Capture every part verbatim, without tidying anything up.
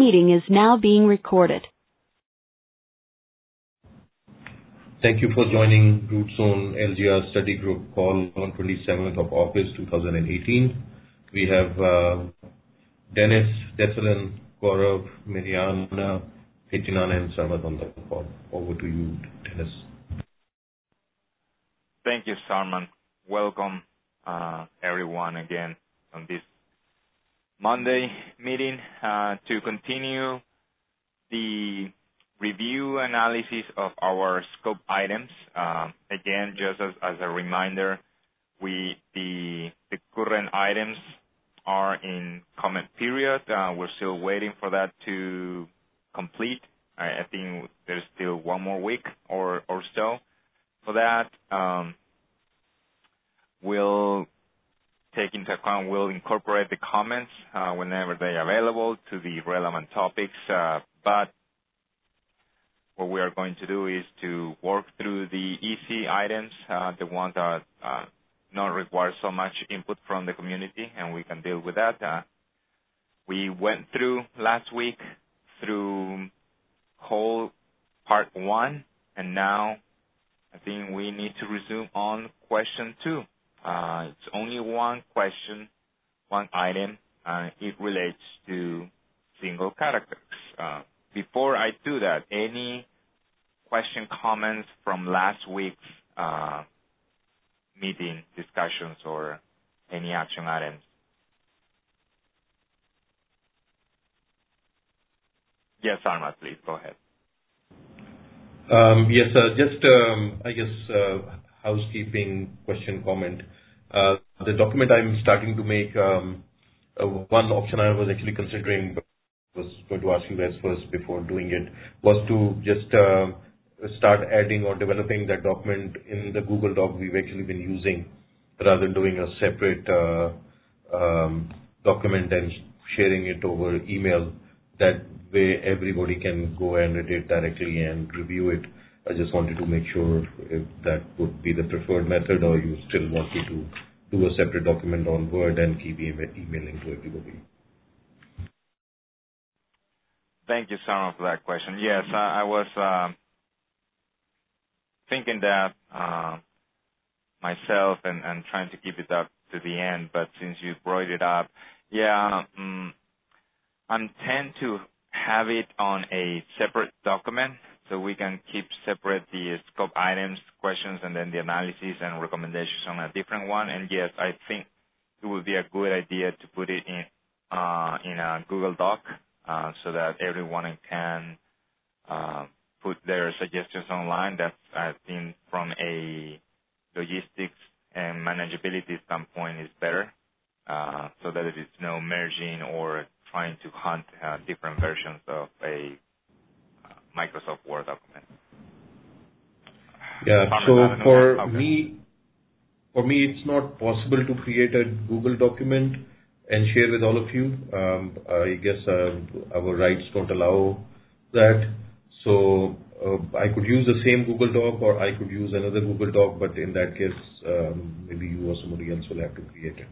meeting is now being recorded. Thank you for joining RootZone L G R Study Group call on twenty-seventh of August two thousand eighteen. We have uh, Dennis, Declan, Gaurav, Mariana, Hitinan, and Sarmat on the call. Over to you, Dennis. Thank you, Sarman. Welcome, uh, everyone, again on this Monday meeting uh, to continue the review analysis of our scope items. Uh, again, just as, as a reminder, we the the current items are in comment period. Uh, we're still waiting for that to complete. I, I think there's still one more week or or so for that. Um, we'll take into account, we'll incorporate the comments uh, whenever they're available to the relevant topics, uh, but what we are going to do is to work through the easy items, uh, the ones that uh, not require so much input from the community, and we can deal with that. Uh, we went through last week through whole part one, and now I think we need to resume on question two. Uh, it's only one question, one item, and it relates to single characters. Uh, before I do that, any question, comments from last week's uh, meeting discussions or any action items? Yes, Arma, please go ahead. Um, yes, uh, just um, I guess uh, housekeeping question comment. Uh, the document I'm starting to make, um, uh, one option I was actually considering, but was going to ask you guys first before doing it, was to just uh, start adding or developing that document in the Google Doc we've actually been using, rather than doing a separate uh, um, document and sharing it over email. That way everybody can go and edit directly and review it. I just wanted to make sure if that would be the preferred method, or you still want me to do a separate document on Word and keep email emailing to everybody. Thank you, Sarah, for that question. Yes, I, I was uh, thinking that uh, myself and, and trying to keep it up to the end, but since you brought it up, yeah, um, I tend to have it on a separate document so we can keep separate the scope items, questions, and then the analysis and recommendations on a different one. And yes, I think it would be a good idea to put it in uh, in a Google Doc uh, so that everyone can uh, put their suggestions online. That's, I think, from a logistics and manageability standpoint is better, uh, so that there is no merging or trying to hunt uh, different versions of a uh, Microsoft Word document. Yeah. So for okay. me, for me, it's not possible to create a Google document and share with all of you. Um, I guess uh, our rights don't allow that. So uh, I could use the same Google Doc, or I could use another Google Doc, but in that case, um, maybe you or somebody else will have to create it.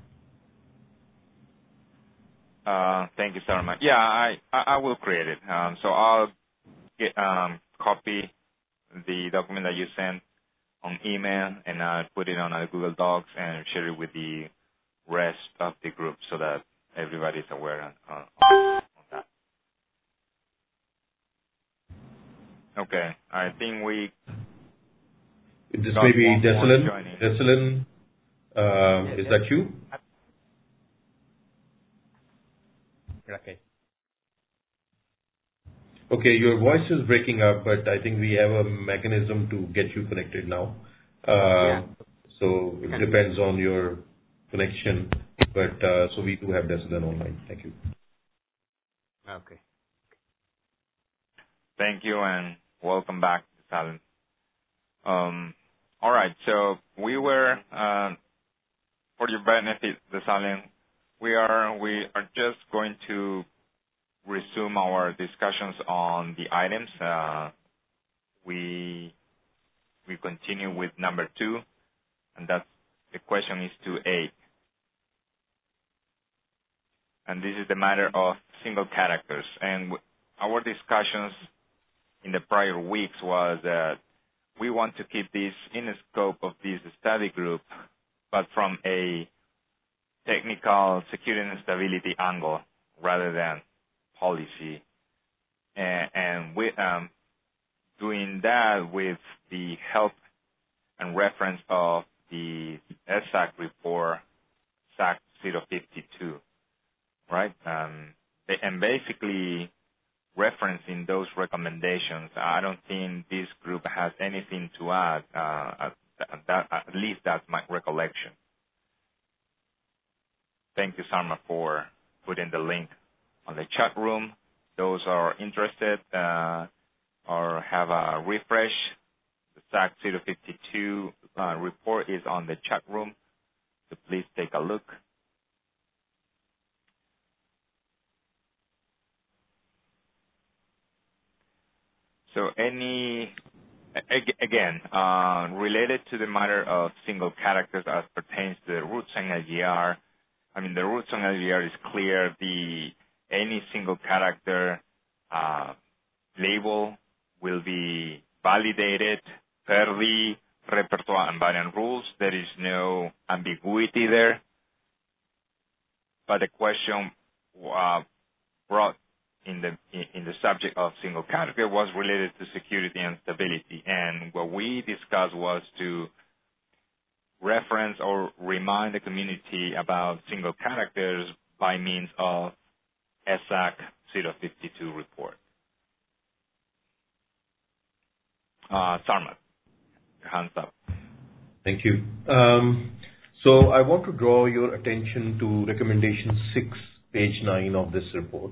Uh, thank you, Sarma. Yeah, I, I will create it. Um, so I'll get, um, copy the document that you sent on email, and I'll put it on a Google Docs and share it with the rest of the group so that everybody's aware on, on, on that. Okay, I think we. This may be Declan. Declan, uh, yes, is yes. that you? Okay. Okay, your voice is breaking up, but I think we have a mechanism to get you connected now. Uh, yeah. So it depends on your connection, but uh, so we do have Declan online. Thank you. Okay. Thank you, and welcome back, Salem. Um, all right, so we were, uh, for your benefit, Salem, we are we are just going to resume our discussions on the items. Uh, we we continue with number two, and that's the question is to eight. And this is the matter of single characters. And our discussions in the prior weeks was that we want to keep this in the scope of this study group, but from a technical security and stability angle rather than policy. And, and we, um, doing that with the help and reference of the S A C report, S A C zero fifty-two, right? Um, and basically referencing those recommendations, I don't think this group has anything to add. Uh, at, that, at least that's my recollection. Thank you, Sarma, for putting the link on the chat room. Those are interested uh, or have a refresh, the S A C zero fifty-two uh, report is on the chat room, so please take a look. So any, again, uh, related to the matter of single characters as pertains to the roots on L G R, I mean, the roots on L G R is clear. The any single character uh, label will be validated per the repertoire and variant rules. There is no ambiguity there. But the question uh, brought in the in the subject of single character was related to security and stability. And what we discussed was to reference or remind the community about single characters by means of S A C zero fifty-two report. Uh, Sarma, your hands up. Thank you. Um, so I want to draw your attention to recommendation six, page nine of this report.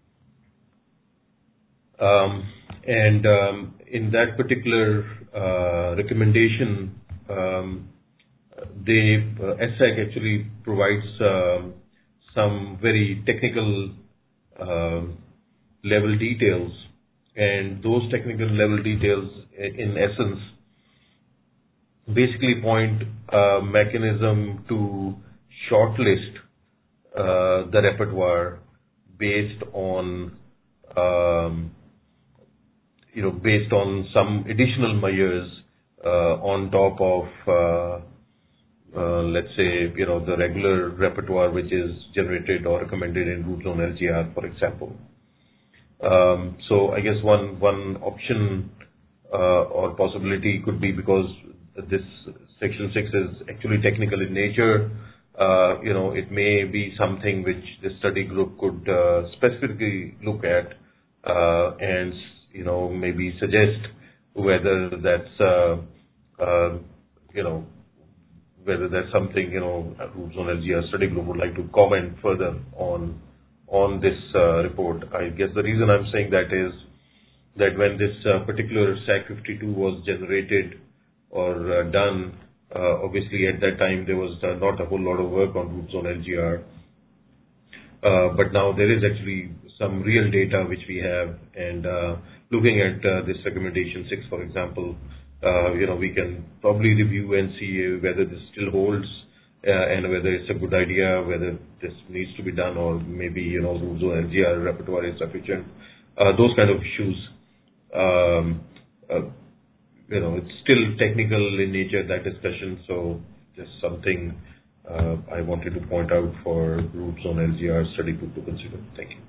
Um, and um, in that particular uh, recommendation, um, they, uh, S A C actually provides um, some very technical uh, level details, and those technical level details, in essence, basically point a mechanism to shortlist uh, the repertoire based on um, you know, based on some additional measures uh, on top of, uh, uh, let's say, you know, the regular repertoire which is generated or recommended in Root Zone L G R, for example. Um, so I guess one one option uh, or possibility could be, because this section six is actually technical in nature, uh, you know, it may be something which the study group could uh, specifically look at uh, and you know, maybe suggest whether that's, uh, uh, you know, whether that's something, you know, Root Zone L G R study group would like to comment further on, on this uh, report. I guess the reason I'm saying that is that when this uh, particular S A C fifty-two was generated or uh, done, uh, obviously at that time there was uh, not a whole lot of work on Root Zone L G R. Uh, but now there is actually some real data which we have, and uh, looking at uh, this recommendation six, for example, uh, you know, we can probably review and see whether this still holds uh, and whether it's a good idea, whether this needs to be done, or maybe, you know, Root Zone L G R repertoire is sufficient. Uh, those kind of issues, um, uh, you know, it's still technical in nature, that discussion, so just something uh, I wanted to point out for Root Zone L G R study group to consider. Thank you.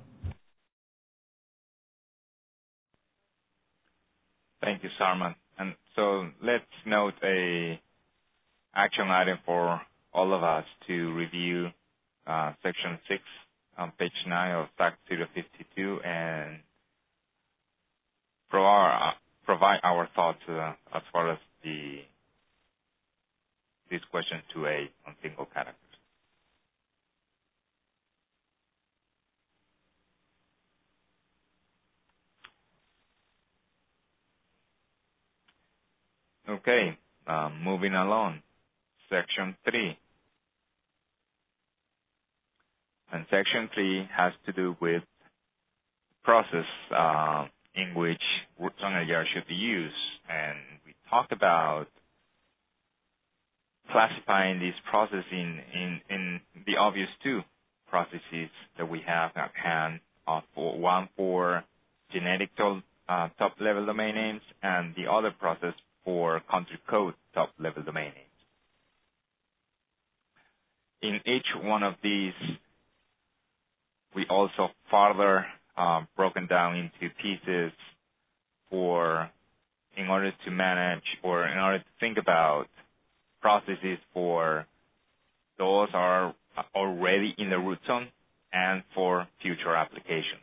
Thank you, Sarman. And so let's note a action item for all of us to review uh, section six on page nine of S A C zero fifty-two and provide, uh, provide our thoughts uh, as far as the this question two A on single characters. Okay, uh, moving along. Section three. And section three has to do with process uh, in which Root Zone L G R should be used. And we talked about classifying these processes in, in, in the obvious two processes that we have at hand uh, for one for genetic to, uh, top-level domain names, and the other process for country code top-level domain names. In each one of these, we also further uh, broken down into pieces for in order to manage or in order to think about processes for those are already in the root zone and for future applications.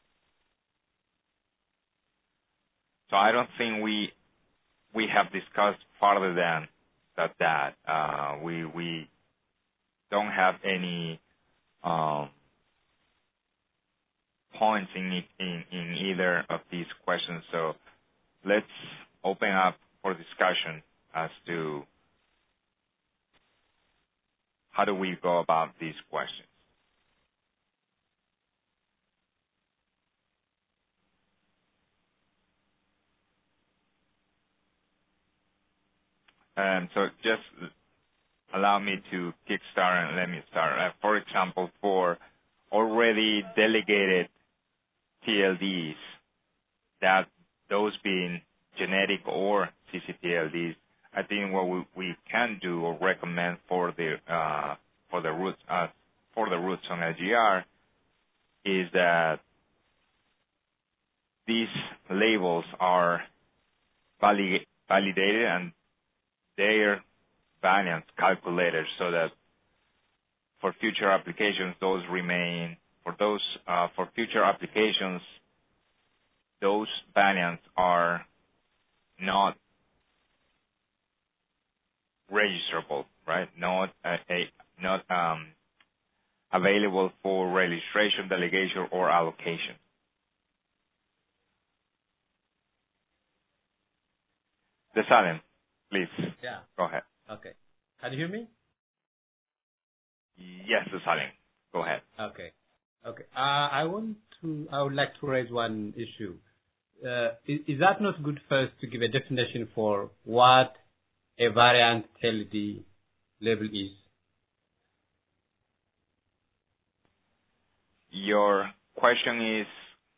So I don't think we we have discussed further than that. that. Uh, we we don't have any um, points in, in in either of these questions. So let's open up for discussion as to how do we go about these questions. And so just allow me to kickstart and let me start. Uh, for example, for already delegated T L Ds, that those being genetic or C C T L Ds, I think what we, we can do or recommend for the uh, for the roots uh, for the roots on L G R is that these labels are valid, validated and their variants calculated so that for future applications those remain for those uh, for future applications those variants are not registrable, right? Not a, a not um, available for registration, delegation, or allocation. Desalem, please. Yeah. Go ahead. Okay. Can you hear me? Yes, Desalem. Go ahead. Okay. Okay. Uh, I want to. I would like to raise one issue. Uh, is, is that not good first to give a definition for what a variant T L D label is? Your question is,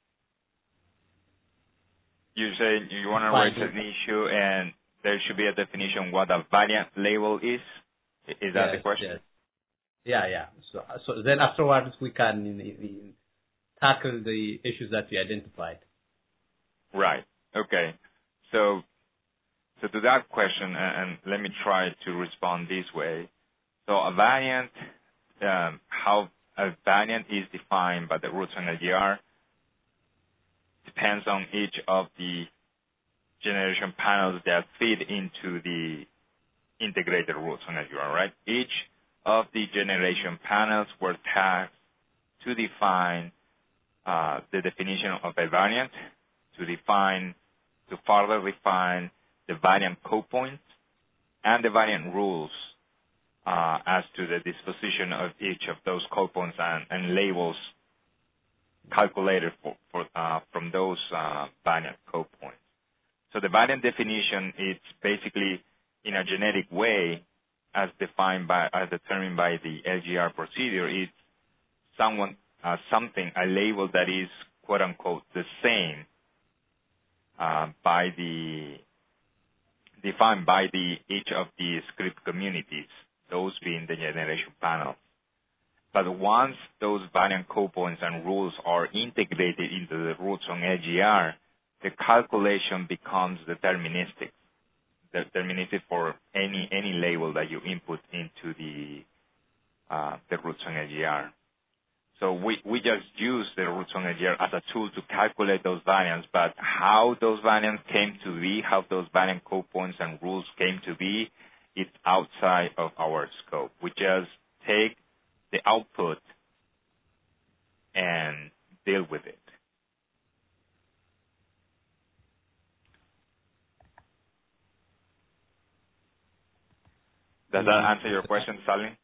you say you want to raise an issue and there should be a definition what a variant label is? Is that yes, the question? Yes. Yeah, yeah. So, so then afterwards we can in, in, tackle the issues that we identified. Right. Okay. So, so to that question, and let me try to respond this way. So a variant, um, how a variant is defined by the roots on L G R depends on each of the generation panels that feed into the integrated roots on L G R, right? Each of the generation panels were tasked to define uh, the definition of a variant, to define, to further define the variant code points and the variant rules uh, as to the disposition of each of those code points and, and labels calculated for, for, uh, from those uh, variant code points. So the variant definition is basically in a genetic way, as defined by, as determined by the L G R procedure, it's someone, uh, something, a label that is quote unquote the same uh, by the defined by the each of the script communities, those being the generation panels. But once those variant code points and rules are integrated into the roots on L G R, the calculation becomes deterministic. Deterministic for any any label that you input into the uh, the roots on L G R. So we, we just use the roots on L G R as a tool to calculate those variants, but how those variants came to be, how those variant code points and rules came to be, it's outside of our scope. We just take the output and deal with it. Does that answer your question, Salim?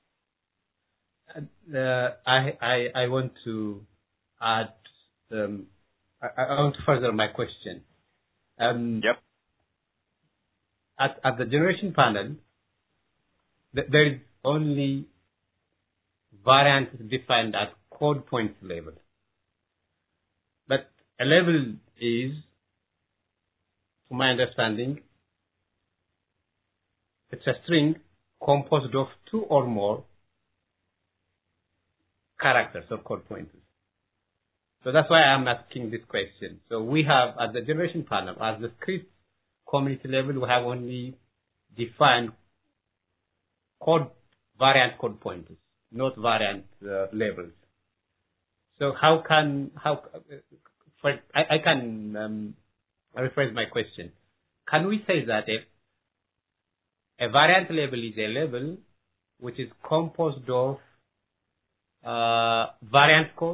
Uh, I, I I want to add. Um, I, I want to further my question. Um, yep. At at the generation panel, th- there is only variant defined at code point level. a label is, to my understanding, it's a string composed of two or more characters or code pointers. So that's why I'm asking this question. So we have, at the generation panel, at the script community level, we have only defined code variant code pointers, not variant uh, labels. So how can, how, for, I, I can um, rephrase my question. Can we say that a, a variant label is a label which is composed of uh, variant code?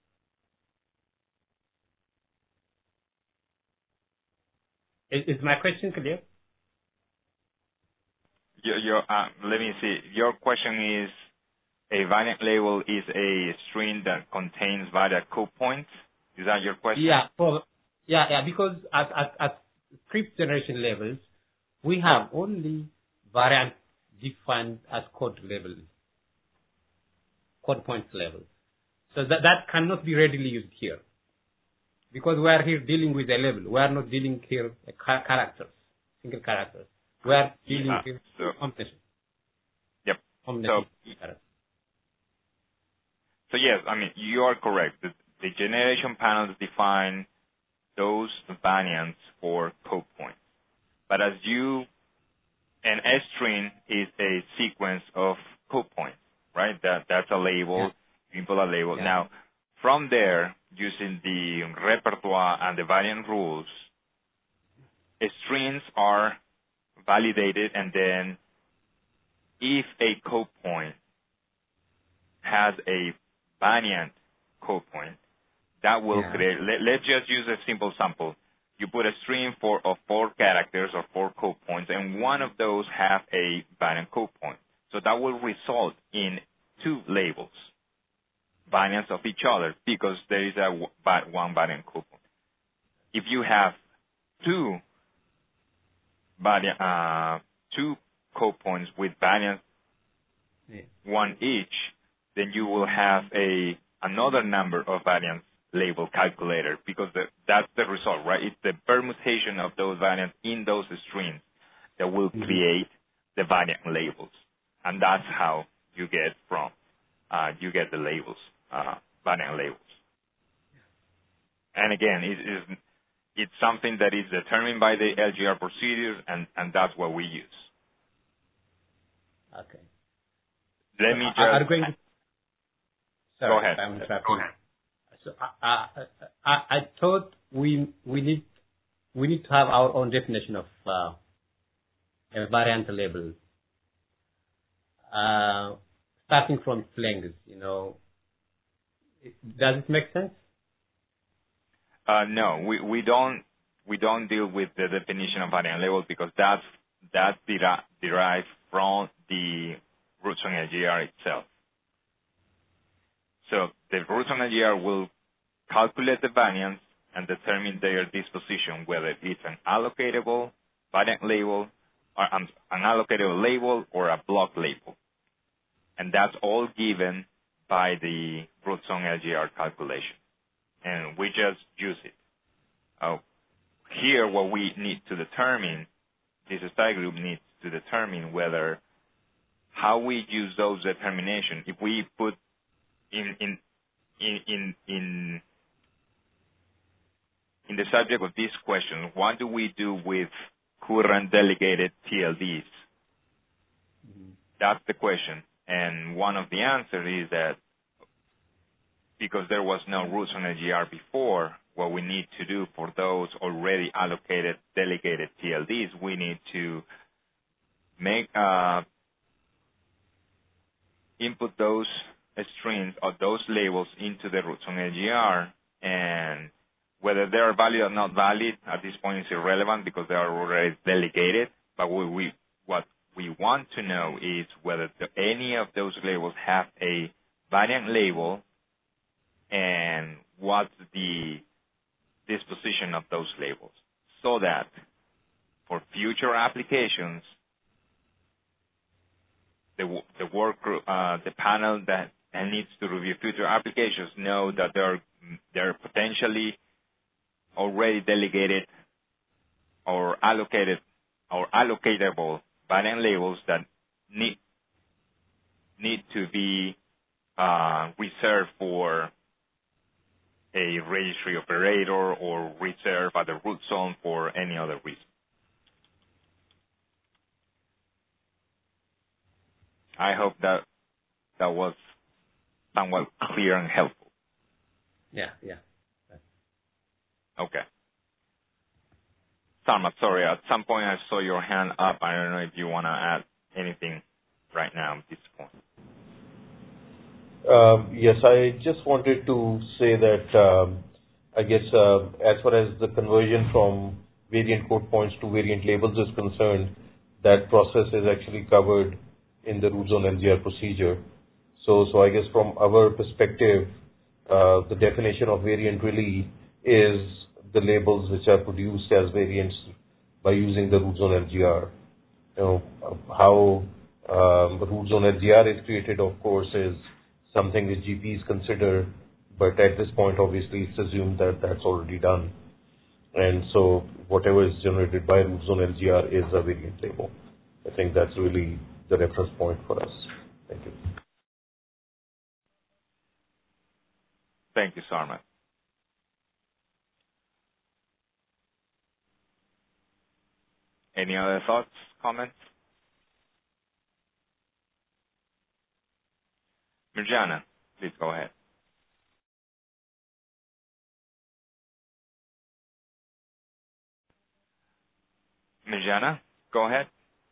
Is, is my question clear? Your, your, uh, let me see. Your question is, a variant label is a string that contains variant code points? Is that your question? Yeah, for, yeah, yeah, because at, at, at script generation levels, we have only variant defined as code level, code points level. So that, that cannot be readily used here. Because we are here dealing with a label. We are not dealing here with characters, single characters. We are dealing yeah, with so, combination. Yep. Combination so, so yes, I mean, you are correct. The, the generation panels define those variants for code points. But as you, an S string is a sequence of code points, right? That That's a label. Yeah. You input a label. Yeah. Now, from there, using the repertoire and the variant rules, strings are validated, and then if a code point has a variant code point, that will yeah. create, let, let's just use a simple sample. You put a string for, of four characters or four code points, and one of those have a variant code point. So that will result in two labels, variants of each other, because there is a one variant code point. If you have two variant, uh, two code points with variants, yeah. one each, then you will have a another number of variants label calculator, because the, that's the result, right? It's the permutation of those variants in those strings that will mm-hmm. create the variant labels, and that's how you get from uh, you get the labels. Uh, variant labels. And again, it is, it's something that is determined by the L G R procedures, and, and that's what we use. Okay. Let so me just... Are going to, sorry, go ahead. I'm Go ahead. So I, I, I thought we we need we need to have our own definition of uh, a variant label, uh, starting from flangs, you know. Does it make sense? Uh, no, we, we don't we don't deal with the definition of variant label, because that's that's deri- derived from the roots on L G R itself. So the roots on L G R will calculate the variants and determine their disposition, whether it's an allocatable variant label or an allocatable label or a block label, and that's all given by the roots on L G R calculation, and we just use it. Uh, here, what we need to determine, this study group needs to determine whether how we use those determinations. If we put in in in in in, in the subject of this question, what do we do with current delegated T L Ds? Mm-hmm. That's the question. And one of the answers is that because there was no roots on L G R before, what we need to do for those already allocated delegated T L Ds, we need to make uh, input those strings or those labels into the roots on L G R, and whether they are valid or not valid at this point is irrelevant because they are already delegated. But what we what we want to know is whether the, any of those labels have a variant label, and what's the disposition of those labels, so that for future applications, the the work group, uh, the panel that needs to review future applications know that there are there are potentially already delegated or allocated or allocatable variant labels that need need to be uh, reserved for a registry operator or reserved at the root zone for any other reason. I hope that that was somewhat clear and helpful. Yeah, yeah. Okay. Sarma, sorry, at some point I saw your hand up. I don't know if you want to add anything right now at this point. Um, yes, I just wanted to say that um, I guess uh, as far as the conversion from variant code points to variant labels is concerned, that process is actually covered in the root zone L G R procedure. So, so I guess from our perspective, uh, the definition of variant really is the labels which are produced as variants by using the root zone L G R. You know, how um, the root zone L G R is created, of course, is something which G Ps consider, but at this point, obviously, it's assumed that that's already done. And so whatever is generated by root zone L G R is a variant label. I think that's really the reference point for us. Thank you. Thank you, Sarma. Any other thoughts, comments? Mirjana, please go ahead. Mirjana, go ahead.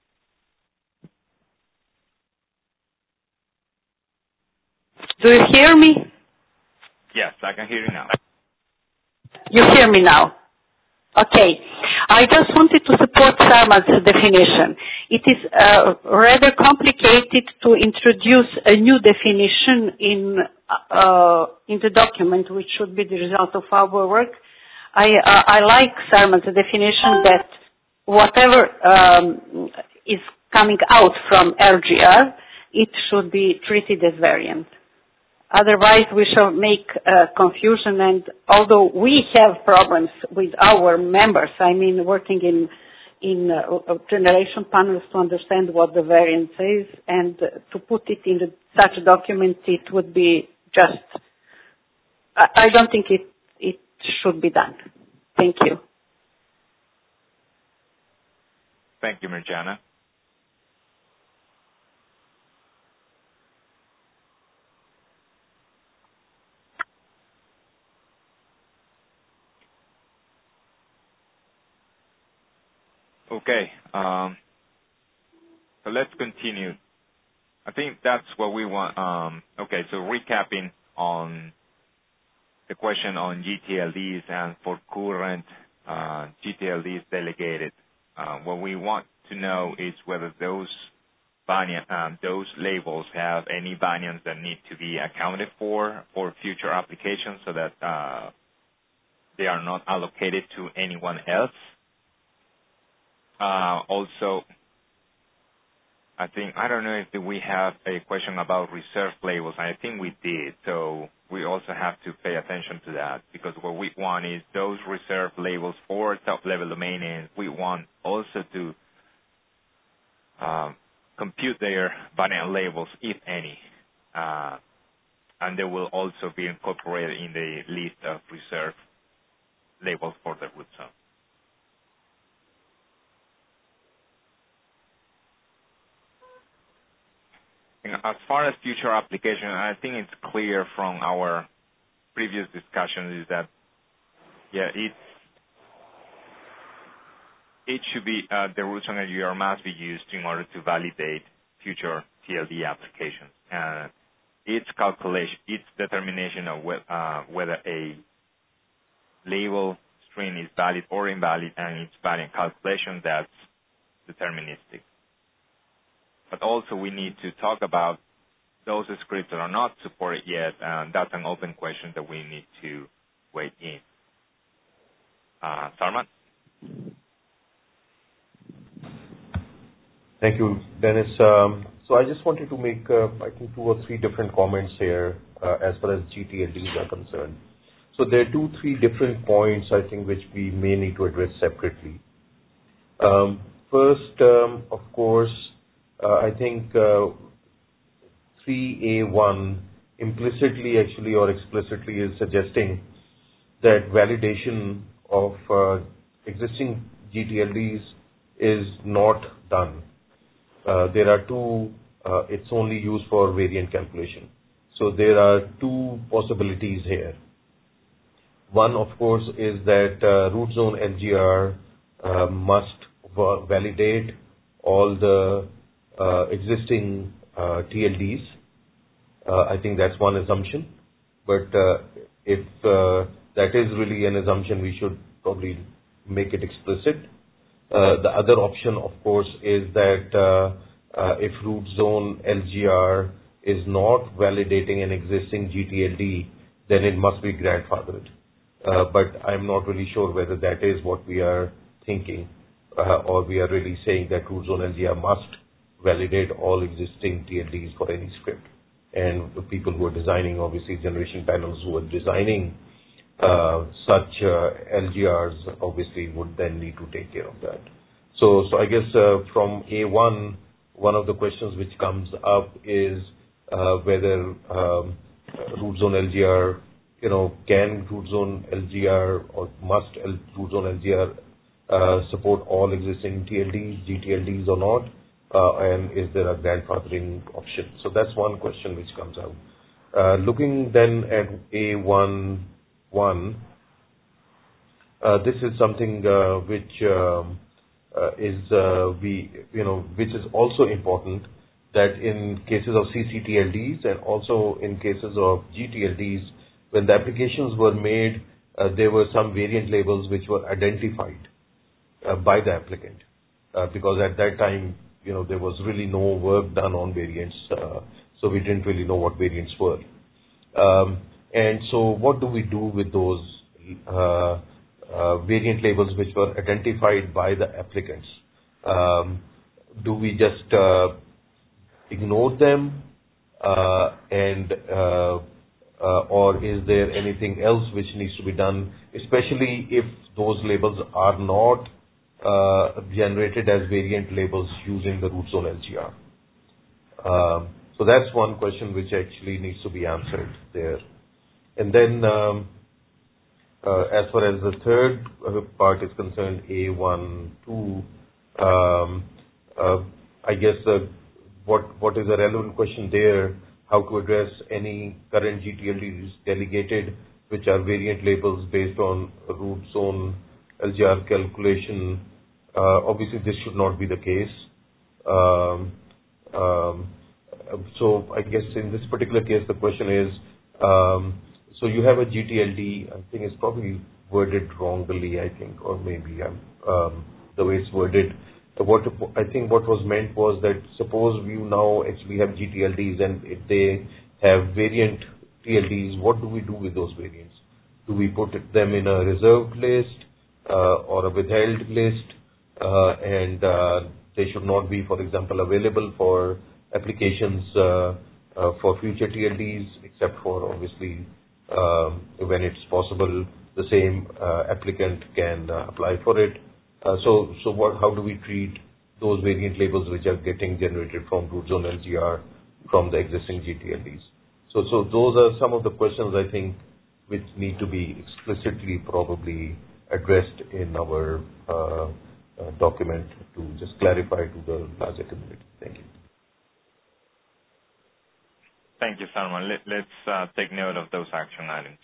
Do you hear me? Yes, I can hear you now. You hear me now? Okay. I just wanted to support Sarma's definition. It is uh, rather complicated to introduce a new definition in uh, in the document, which should be the result of our work. I, uh, I like Sarma's definition that whatever um, is coming out from L G R, it should be treated as variant. Otherwise, we shall make uh, confusion, and although we have problems with our members, I mean, working in in uh, generation panels to understand what the variance is, and uh, to put it in the, such a document, it would be just, I, I don't think it, it should be done. Thank you. Thank you, Mirjana. Okay, um, so let's continue. I think that's what we want. Um, okay, so recapping on the question on G T L Ds and for current uh, G T L Ds delegated. Uh, what we want to know is whether those variant, um, those labels have any variants that need to be accounted for for future applications, so that uh, they are not allocated to anyone else. Uh, also, I think, I don't know if we have a question about reserve labels. I think we did. So we also have to pay attention to that, because what we want is those reserve labels for top-level domain names. We want also to uh, compute their variant labels, if any. Uh, and they will also be incorporated in the list of reserve labels for the root zone. As far as future application, I think it's clear from our previous discussions is that, yeah, it's, it should be, uh, the root zone L G R must be used in order to validate future T L D applications. And its calculation, its determination of wh uh, whether a label string is valid or invalid, and its variant calculation, that's deterministic. But also we need to talk about those scripts that are not supported yet, and that's an open question that we need to wait in. Uh, Sarman? Thank you, Dennis. Um, so I just wanted to make, uh, I think, two or three different comments here uh, as far as G T L Ds are concerned. So there are two, three different points, I think, which we may need to address separately. Um, first, um, of course, uh, I think uh, three A one implicitly actually or explicitly is suggesting that validation of uh, existing G T L Ds is not done. Uh, there are two, uh, it's only used for variant calculation. So there are two possibilities here. One, of course, is that uh, root zone L G R uh, must va- validate all the uh, existing uh, T L Ds. Uh, I think that's one assumption. But uh, if uh, that is really an assumption, we should probably make it explicit. Uh, the other option, of course, is that uh, uh, if root zone L G R is not validating an existing G T L D, then it must be grandfathered. Uh, but I'm not really sure whether that is what we are thinking, uh, or we are really saying that root zone L G R must validate all existing T L Ds for any script. And the people who are designing, obviously, generation panels who are designing uh, such uh, L G Rs, obviously, would then need to take care of that. So, so I guess uh, from A one, one of the questions which comes up is uh, whether um, root zone L G R, you know, can root zone L G R or must L, root zone L G R uh, support all existing T L Ds, G T L Ds or not? Uh, and is there a grandfathering option? So that's one question which comes out. Uh, looking then at A one one, uh, this is something uh, which um, uh, is uh, we you know which is also important, that in cases of C C T L Ds and also in cases of G T L Ds, when the applications were made, uh, there were some variant labels which were identified uh, by the applicant, uh, because at that time, you know, there was really no work done on variants, uh, so we didn't really know what variants were. Um, and so what do we do with those uh, uh, variant labels which were identified by the applicants? Um, do we just uh, ignore them, uh, and uh, uh, or is there anything else which needs to be done, especially if those labels are not uh, generated as variant labels using the root zone L G R? Um, so that's one question which actually needs to be answered there. And then um, uh, as far as the third part is concerned, A one two, um, uh, I guess uh, what what is a relevant question there, how to address any current G T L Ds delegated which are variant labels based on root zone L G R calculation. Uh, obviously, this should not be the case. Um, um, so I guess in this particular case, the question is, um, so you have a G T L D, I think it's probably worded wrongly, I think, or maybe um, the way it's worded. What I think what was meant was that suppose you now actually have G T L Ds, and if they have variant T L Ds, what do we do with those variants? Do we put them in a reserved list uh, or a withheld list, uh, and uh, they should not be, for example, available for applications uh, uh, for future T L Ds, except for obviously um, when it's possible, the same uh, applicant can uh, apply for it. Uh, so, so what? How do we treat those variant labels which are getting generated from root zone L G R from the existing G T L Ds? So, so those are some of the questions I think which need to be explicitly probably addressed in our uh, uh, document to just clarify to the larger community. Thank you. Thank you, Salman. Let, let's uh, take note of those action items.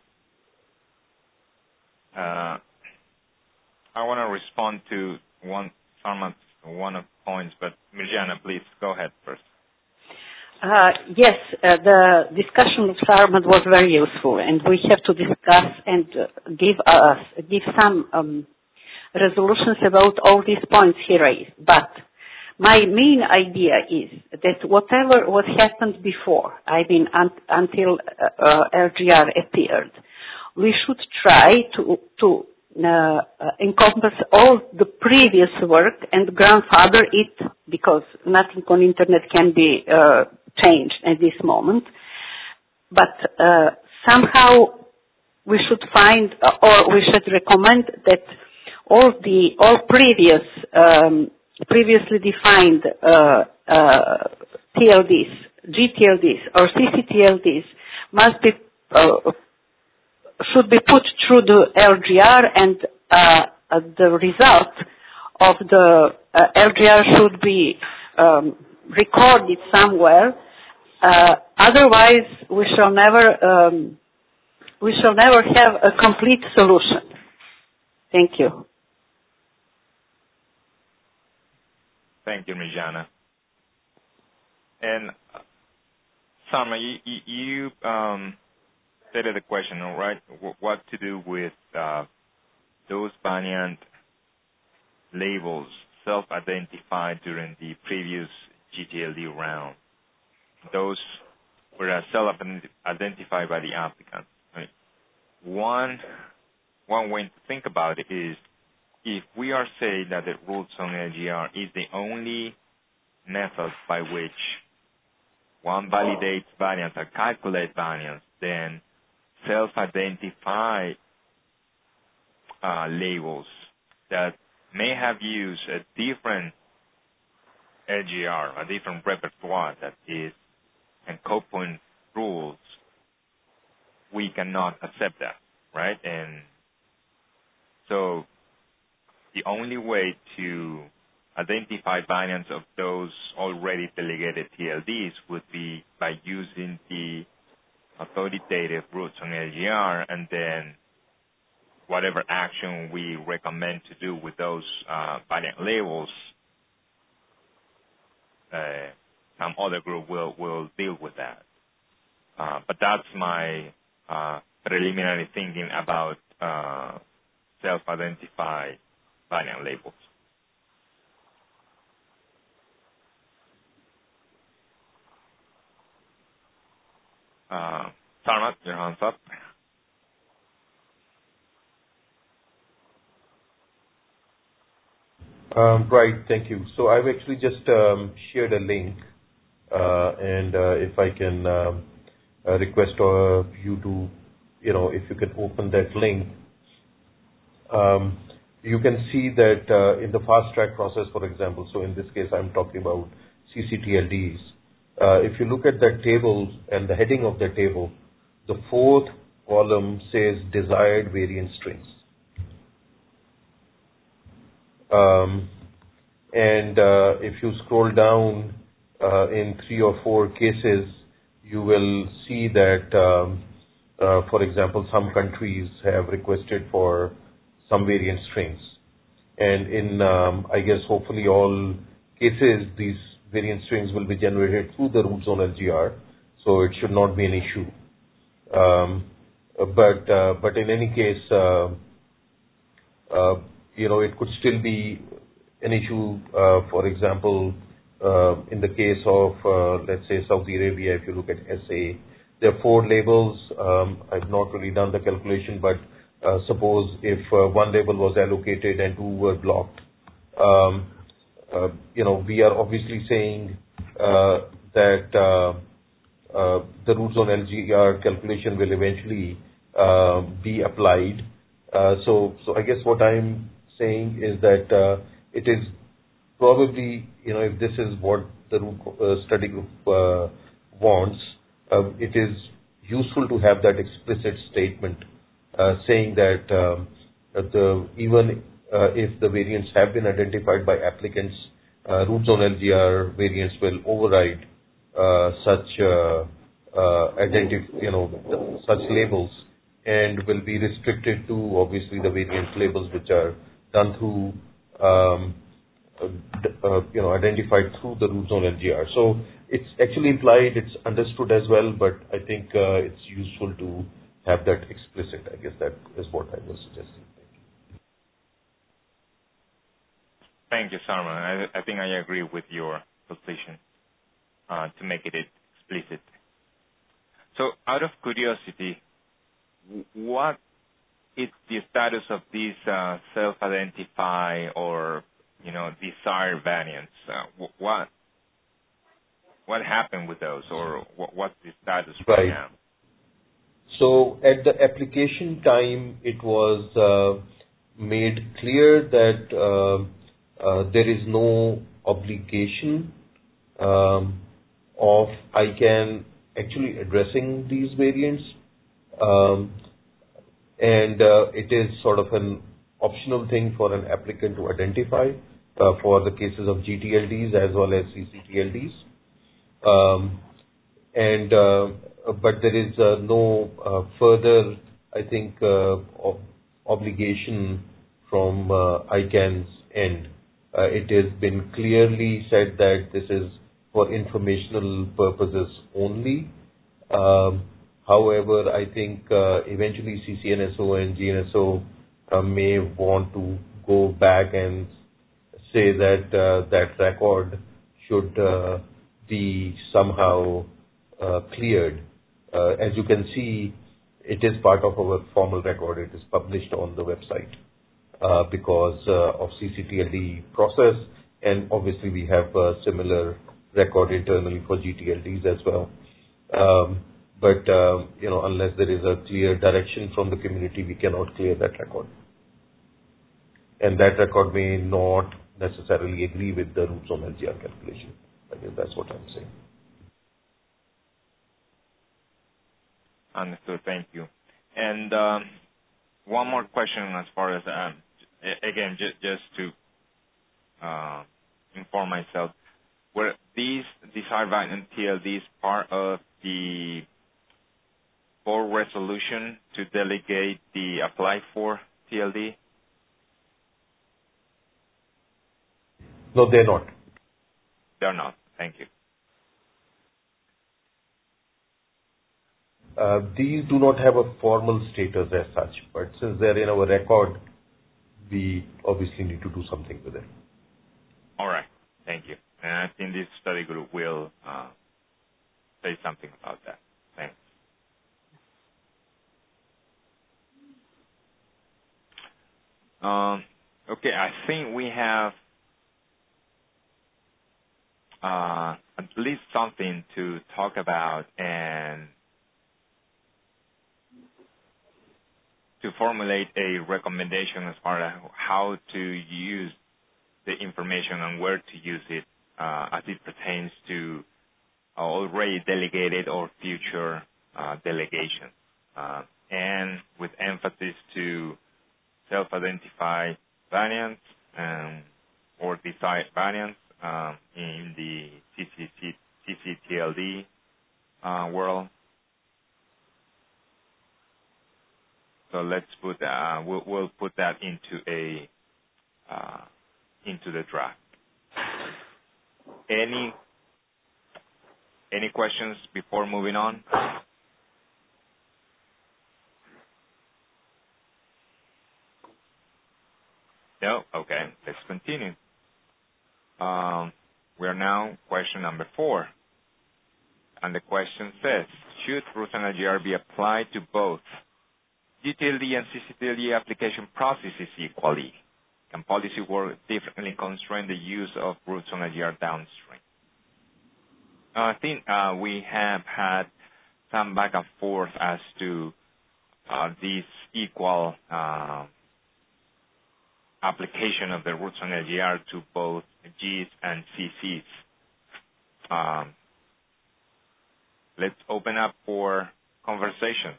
Uh, I want to respond to one, Salman's one of the points, but Mirjana, please go ahead first. Uh, yes, uh, the discussion of Sarmad was very useful, and we have to discuss and uh, give us give some um, resolutions about all these points he raised. But my main idea is that whatever was happened before, I mean un- until uh, uh, L G R appeared, we should try to to uh, uh, encompass all the previous work and grandfather it, because nothing on internet can be uh, changed at this moment. But uh, somehow we should find, uh, or we should recommend that all the all previous um, previously defined uh, uh, T L Ds, G T L Ds, or C C T L Ds must be uh, should be put through the L G R, and uh, uh, the result of the uh, L G R should be um, recorded somewhere. Uh, otherwise, we shall never um, we shall never have a complete solution. Thank you. Thank you, Mirjana. And uh, Sarma, you, you, you um, stated the question, all right? What to do with uh, those variant labels self-identified during the previous G T L D round? Those were self-identified by the applicant. Right? One, one way to think about it is, if we are saying that the roots on L G R is the only method by which one validates variants or calculates variants, then self-identified uh, labels that may have used a different L G R, a different repertoire that is and code-point rules, we cannot accept that, right? And so the only way to identify variants of those already delegated T L Ds would be by using the authoritative roots on L G R, and then whatever action we recommend to do with those uh, variant labels, uh, some other group will, will deal with that. Uh, but that's my uh, preliminary thinking about uh, self-identified variant labels. Uh, Sarma, your hand's up. Um, right, thank you. So I've actually just um, shared a link, uh, and uh, if I can um, uh, request uh, you to, you know, if you can open that link, um, you can see that uh, in the fast track process, for example, so in this case I'm talking about C C T L Ds. Uh, if you look at that table and the heading of the table, the fourth column says desired variant strings. Um, and uh, if you scroll down uh, in three or four cases, you will see that, um, uh, for example, some countries have requested for some variant strings. And in, um, I guess, hopefully all cases, these variant strings will be generated through the root zone L G R, so it should not be an issue. Um, but, uh, but in any case, uh, uh, you know, it could still be an issue, uh, for example, uh, in the case of, uh, let's say, Saudi Arabia, if you look at S A, there are four labels. Um, I've not really done the calculation, but uh, suppose if uh, one label was allocated and two were blocked, um, uh, you know, we are obviously saying uh, that uh, uh, the root zone L G R calculation will eventually uh, be applied. Uh, so, so I guess what I'm saying is that uh, it is probably, you know, if this is what the root uh, study group uh, wants, uh, it is useful to have that explicit statement uh, saying that, um, that the, even uh, if the variants have been identified by applicants, uh, root zone L G R variants will override uh, such uh, uh, identif you know, such labels, and will be restricted to obviously the variant labels which are done through, um, uh, you know, identified through the root zone L G R. So it's actually implied, it's understood as well, but I think uh, it's useful to have that explicit. I guess that is what I was suggesting. Thank you, Sarma. I, I think I agree with your position uh, to make it explicit. So out of curiosity, what is the status of these uh, self-identify or, you know, desired variants? Uh, what what happened with those, or what, what's the status right, right now? So at the application time, it was uh, made clear that uh, uh, there is no obligation um, of I CANN actually addressing these variants. Um, and uh, it is sort of an optional thing for an applicant to identify uh, for the cases of G T L Ds as well as C C T L Ds. Um, and uh, but there is uh, no uh, further, I think, uh, ob- obligation from uh, I CANN's end. Uh, it has been clearly said that this is for informational purposes only. Um, however, I think uh, eventually C C N S O and G N S O uh, may want to go back and say that uh, that record should uh, be somehow uh, cleared. Uh, as you can see, it is part of our formal record. It is published on the website uh, because uh, of C C T L D process, and obviously we have a similar record internally for G T L Ds as well. Um, but uh, you know, unless there is a clear direction from the community, we cannot clear that record, and that record may not necessarily agree with the roots on L G R calculation. I guess that's what I'm saying. Understood. Thank you. And um, one more question as far as, um, again, just, just to uh, inform myself, were these desired variant T L Ds part of the board resolution to delegate the apply for T L D? No, they're not. They're not. Thank you. Uh, these do not have a formal status as such, but since they're in our record, we obviously need to do something with it. All right. Thank you. And I think this study group will uh, say something about that. Thanks. Um, okay, I think we have uh, at least something to talk about and to formulate a recommendation as far as how to use the information and where to use it uh, as it pertains to already delegated or future uh, delegations, uh, and with emphasis to self-identified variants um, or desired variants uh, in the C C T L D uh, world. So let's put uh, we'll, we'll put that into a uh, into the draft. Any any questions before moving on? No? Okay, let's continue. Um, we are now question number four. And the question says, should rules and L G R be applied to both G T L D and C C T L D application processes equally? Can policy work differently constrain the use of routes on L G R downstream? Uh, I think uh, we have had some back and forth as to uh, this equal uh, application of the routes on L G R to both Gs and C Cs. Um, let's open up for conversation.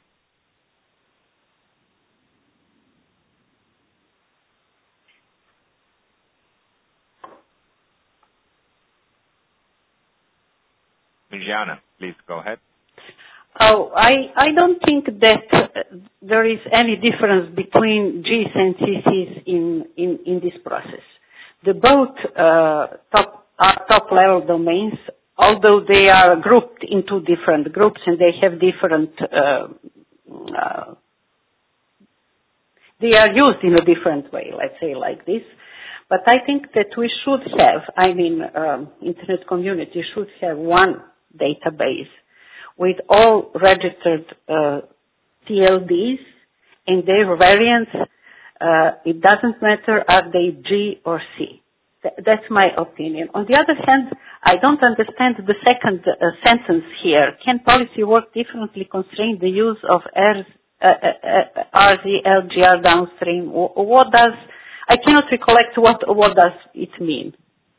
Mirjana, please go ahead. Oh, I, I don't think that uh, there is any difference between Gs and C Cs in, in, in this process. The both uh, top, are top-level domains, although they are grouped into different groups and they have different, uh, uh, they are used in a different way, let's say like this. But I think that we should have, I mean, um, Internet community should have one database with all registered uh, T L Ds and their variants. Uh, it doesn't matter are they G or C. Th- that's my opinion. On the other hand, I don't understand the second uh, sentence here. Can policy work differently constrain the use of R Z, uh, uh, R Z L G R downstream? W- what does, I cannot recollect what, what does it mean.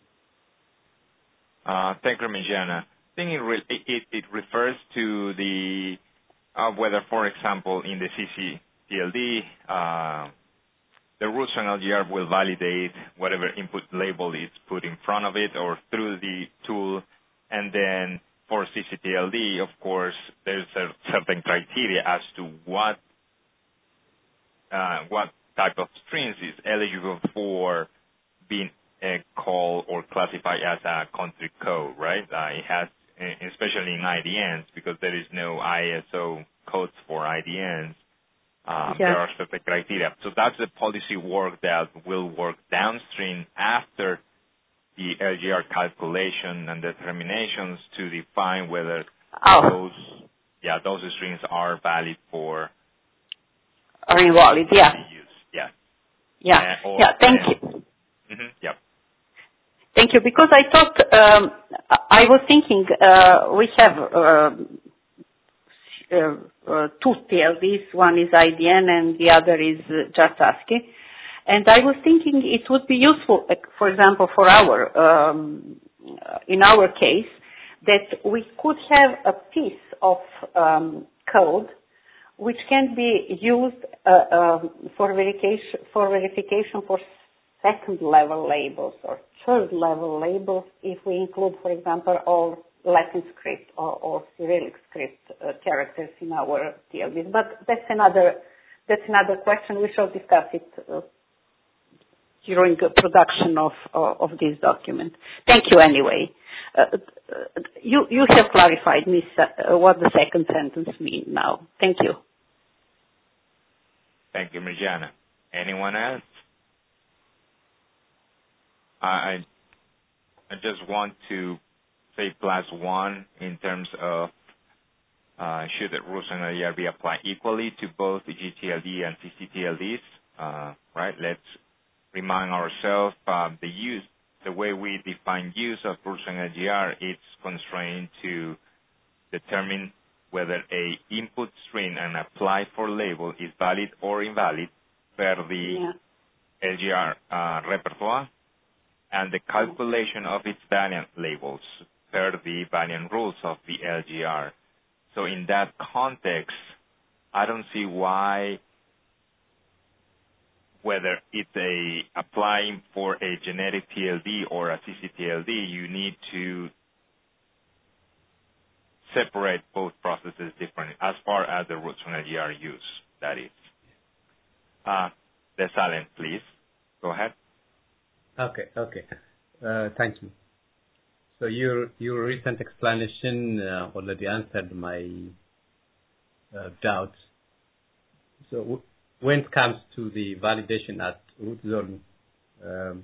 Uh, thank you, Mirjana. I think it, re- it, it refers to the, uh, whether, for example, in the C C T L D, uh, the roots on L G R will validate whatever input label is put in front of it or through the tool. And then for C C T L D, of course, there's a certain criteria as to what uh, what type of strings is eligible for being uh, called or classified as a country code, right? Uh, it has, especially in I D Ns, because there is no I S O codes for I D Ns. Um, yeah. There are certain criteria. So that's the policy work that will work downstream after the L G R calculation and determinations to define whether oh. those, yeah, those strings are valid for are invalid. Yeah. use. Yeah. Yeah. Uh, or, yeah. Thank uh, you. Mm-hmm, yep. Thank you. Because I thought um, I was thinking uh, we have. Uh, Uh, uh, two T L Ds, one is I D N and the other is uh, just ASCII. And I was thinking it would be useful, uh, for example, for our, um, uh, in our case, that we could have a piece of um, code which can be used uh, um, for verification, for verification for second level labels or third level labels if we include, for example, all Latin script or, or Cyrillic script uh, characters in our T L Ds. But that's another that's another question. We shall discuss it uh, during the production of uh, of this document. Thank you anyway. Uh, uh, you you have clarified, Miss, uh, what the second sentence means now. Thank you. Thank you, Mirjana. Anyone else? I I just want to say plus one in terms of uh, should the rules on L G R be applied equally to both the G T L D and C C T L Ds, uh, right? Let's remind ourselves uh, the use, the way we define use of rules on L G R, it's constrained to determine whether a input string and apply for label is valid or invalid per the yeah. L G R uh, repertoire and the calculation of its variant labels per the variant rules of the L G R. So in that context, I don't see why, whether it's a applying for a genetic T L D or a C C T L D, you need to separate both processes differently as far as the roots on L G R use, that is. Uh, Desalin, please, go ahead. Okay, okay. Uh, thank you. So your your recent explanation uh, already answered my uh, doubts. So w- when it comes to the validation at root zone um,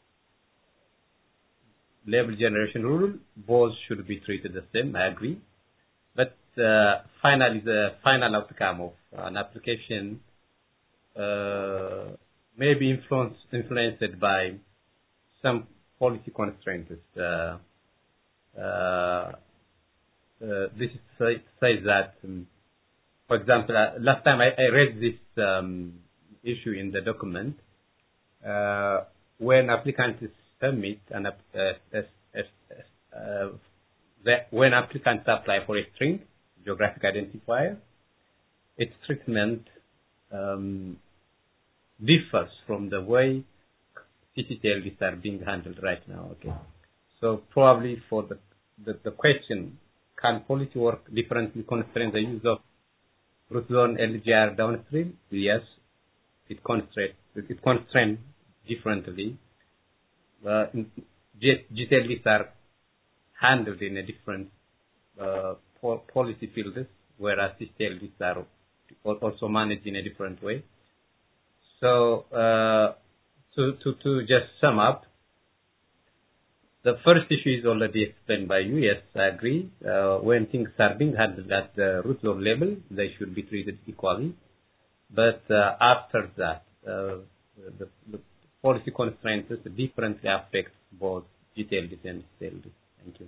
label generation rule, both should be treated the same. I agree. But uh, finally, the final outcome of an application uh, may be influenced influenced by some policy constraints. Uh, Uh, uh, this say, says that, um, for example, uh, last time I, I read this um, issue in the document, uh, when applicants submit an uh, uh, uh, uh, the, when applicants apply for a string geographic identifier, its treatment um, differs from the way C C T L Ds are being handled right now. Okay. So probably for the, the, the question, can policy work differently constrain the use of root zone L G R downstream? Yes, it constrains it constrains differently. Uh, G T L Ds are handled in a different uh, po- policy fields, whereas C C T L Ds are also managed in a different way. So uh, to, to, to just sum up, the first issue is already explained by you. Yes, I agree. Uh, when things are being handled at the root zone level, they should be treated equally. But uh, after that, uh, the, the policy constraints differently affect both G T L Ds and C T L Ds? Thank you.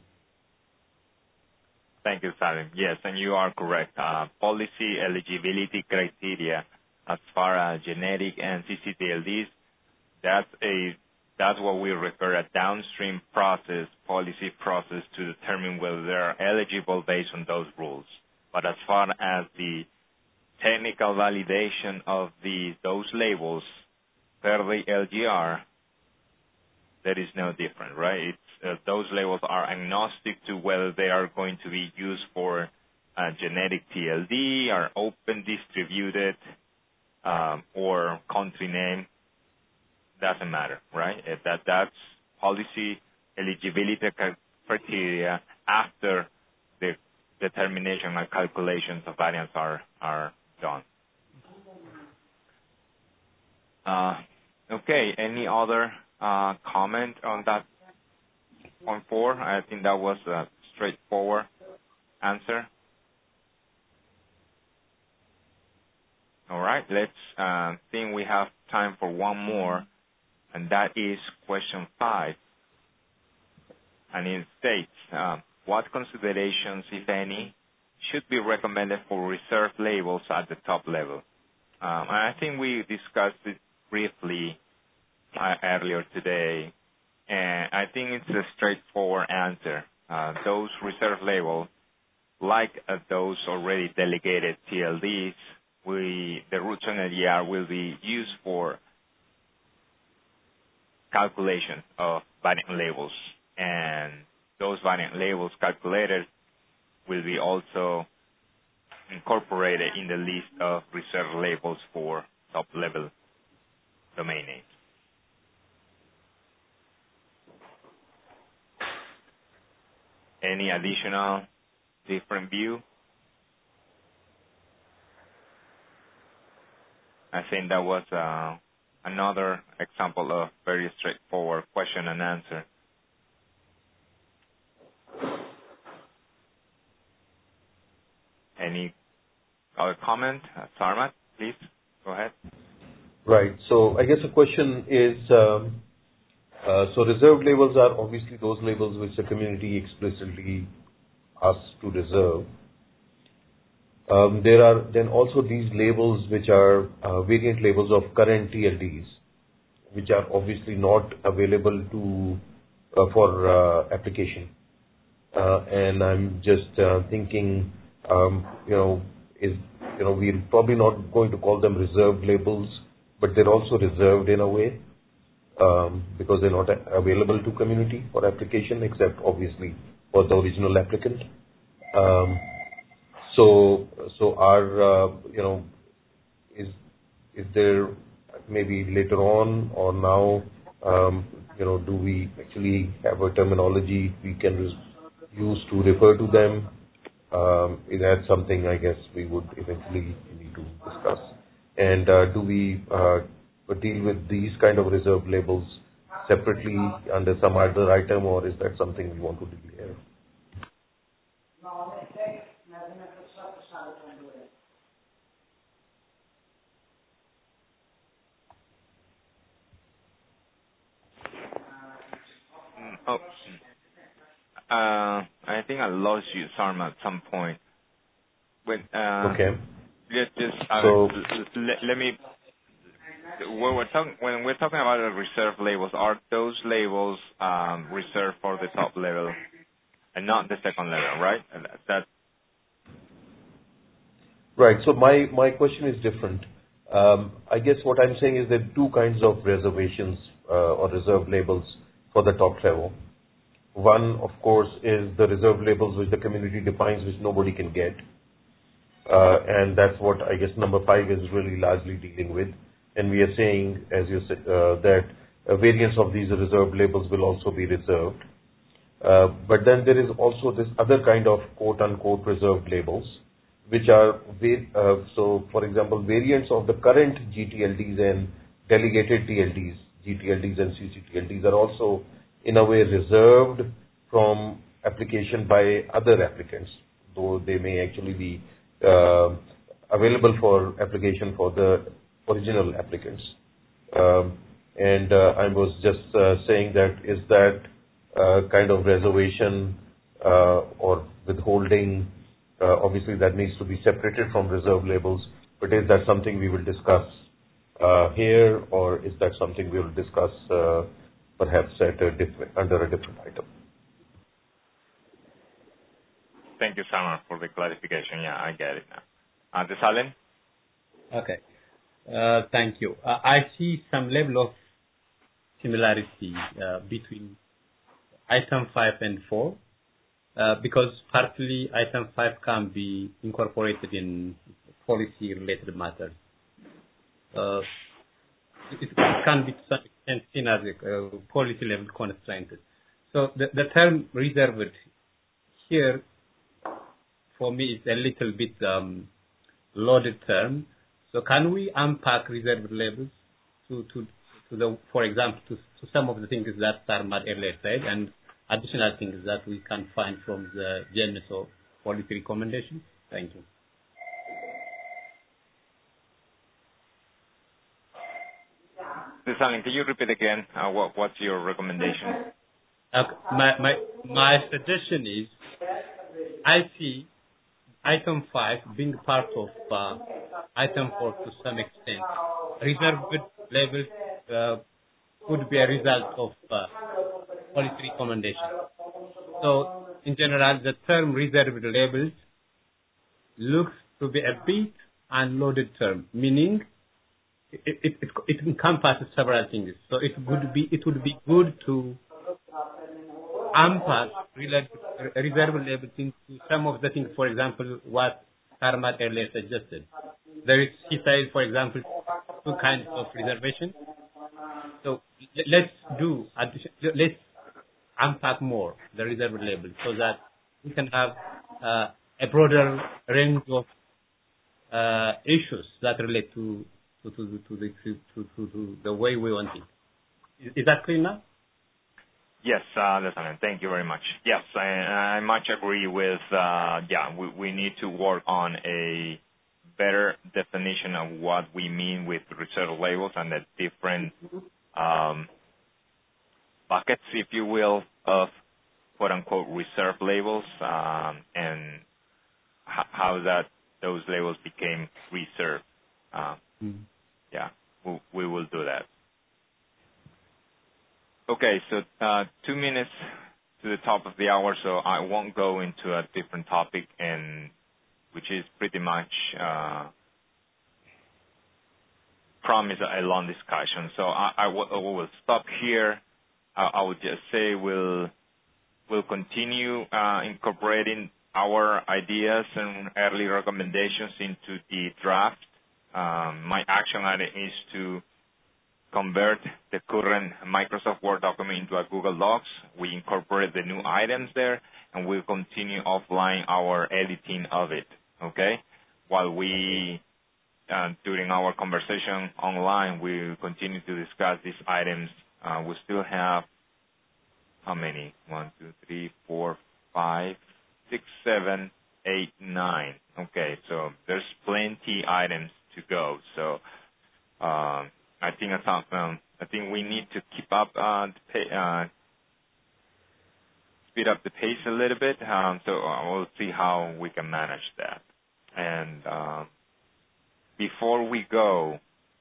Thank you, Salim. Yes, and you are correct. Uh, policy eligibility criteria as far as genetic and C C T L Ds, that's a that's what we refer a downstream process, policy process to determine whether they're eligible based on those rules. But as far as the technical validation of the those labels per the L G R, that is no different, right? It's, uh, those labels are agnostic to whether they are going to be used for uh, genetic T L D, or open distributed, um, or country name. Doesn't matter, right? That that's policy eligibility criteria after the determination and calculations of variance are are done. Uh, okay. Any other uh, comment on that point four? I think that was a straightforward answer. All right. Let's uh, think we have time for one more. And that is question five. And it states, uh, what considerations, if any, should be recommended for reserve labels at the top level? Um, and I think we discussed it briefly uh, earlier today. And I think it's a straightforward answer. Uh, those reserve labels, like uh, those already delegated T L Ds, we, the roots on L G R will be used for calculation of variant labels, and those variant labels calculated will be also incorporated in the list of reserve labels for top-level domain names. Any additional different view? I think that was uh, another example of very straightforward question and answer. Any other comment? Uh, Sarmat, please, go ahead. Right. So I guess the question is, um, uh, so reserved labels are obviously those labels which the community explicitly asks to reserve. Um, there are then also these labels which are uh, variant labels of current T L Ds, which are obviously not available to uh, for uh, application. Uh, and I'm just uh, thinking, um, you know, is you know we're probably not going to call them reserved labels, but they're also reserved in a way um, because they're not available to community for application, except obviously for the original applicant. Um, So, so our, uh, you know, is is there maybe later on or now, um, you know, do we actually have a terminology we can use to refer to them? Um, is that something I guess we would eventually need to discuss? And uh, do we uh, deal with these kind of reserve labels separately under some other item, or is that something we want to declare? Oh, uh, I think I lost you, Sarma, at some point. But, uh, okay. Just, just uh, so, let, let me. When we're talking when we're talking about the reserve labels, are those labels um, reserved for the top level and not the second level, right? And that. Right. So my my question is different. Um, I guess what I'm saying is there are two kinds of reservations uh, or reserve labels for the top level. One, of course, is the reserve labels which the community defines, which nobody can get. Uh, and that's what I guess number five is really largely dealing with. And we are saying, as you said, uh, that a variance of these reserve labels will also be reserved. Uh, but then there is also this other kind of quote-unquote reserved labels, which are, uh, so for example, variants of the current G T L Ds and delegated T L Ds, G T L Ds and C C T L Ds are also in a way reserved from application by other applicants, though they may actually be uh, available for application for the original applicants. Um, And uh, I was just uh, saying that is that uh, kind of reservation uh, or withholding, uh, obviously that needs to be separated from reserve labels, but is that something we will discuss uh, here, or is that something we will discuss uh, perhaps at a different, under a different item? Thank you, Salman, for the clarification. Yeah, I get it now. Uh, Desalin? Okay. Uh, Thank you. Uh, I see some level of similarity uh, between item five and four, uh, because partly item five can be incorporated in policy-related matters. Uh, It it can be to some extent seen as a uh, policy-level constraint. So the the term reserved here, for me, is a little bit um, loaded term. So can we unpack reserved labels to, to, to the, for example, to, to some of the things that Sarmad earlier said, and additional things that we can find from the G N S O policy recommendations? Thank you. Desalin, can you repeat again? Uh, what, what's your recommendation? Uh, my, my, my suggestion is, I see item five being part of uh, item four to some extent. Reserved labels uh, could be a result of uh, policy recommendation. So, in general, the term reserved labels looks to be a bit unloaded term, meaning it, it, it, it encompasses several things. So it would be it would be good to unpack reserved labels into some of the things. For example, what Sarmad earlier suggested. There is, he said, for example, two kinds of reservation. So let's do let's unpack more the reserved labels so that we can have uh, a broader range of uh, issues that relate to to to to the to, to, to the way we want it. Is, is that clear now? Yes, uh, Lieutenant, thank you very much. Yes, I, I much agree with, uh, yeah, we, we need to work on a better definition of what we mean with reserve labels and the different um, buckets, if you will, of quote-unquote reserve labels, um, and h- how that those labels became reserved. Uh, mm. Yeah, we, we will do that. Okay, so uh, two minutes to the top of the hour, so I won't go into a different topic, and which is pretty much uh, promise a long discussion. So I, I, w- I will stop here. I, I would just say we'll we'll continue uh, incorporating our ideas and early recommendations into the draft. Um, my action item is to convert the current Microsoft Word document into a Google Docs. We incorporate the new items there, and we'll continue offline our editing of it, okay? While we, uh, during our conversation online, we continue to discuss these items. Uh, we still have, how many? One, two, three, four, five, six, seven, eight, nine. Okay, so there's plenty items to go. So, um, I think I thought, um, I think we need to keep up, uh, the pay, uh, speed up the pace a little bit. Um, so uh, we'll see how we can manage that. And uh, before we go,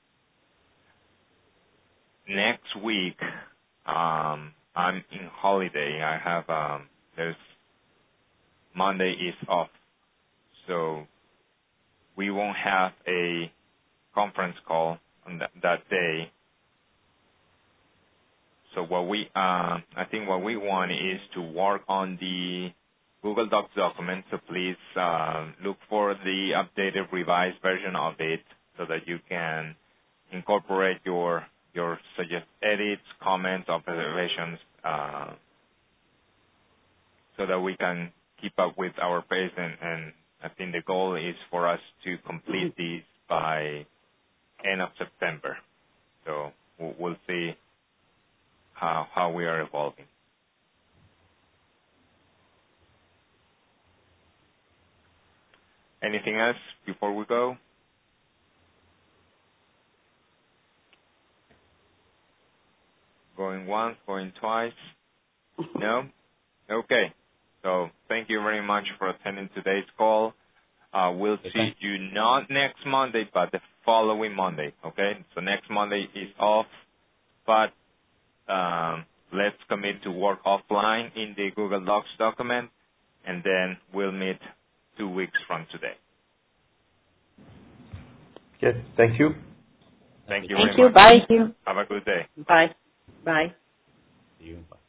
next week um, I'm in holiday. I have um, there's Monday is off, so we won't have a conference call on that, that day. So what we, uh, I think what we want is to work on the Google Docs document. So please uh, look for the updated, revised version of it, so that you can incorporate your your suggest edits, comments, observations, uh, so that we can keep up with our pace. And, and I think the goal is for us to complete these by end of September. So we'll, we'll see how how we are evolving. Anything else before we go? Going once, going twice? No? Okay. So thank you very much for attending today's call. Uh, we'll Okay, see you not next Monday, but the following Monday, okay? So next Monday is off, but um, let's commit to work offline in the Google Docs document, and then we'll meet two weeks from today. Okay, thank you. Thank you Thank very you. much. Bye. Have a good day. Bye. Bye. See you. Bye.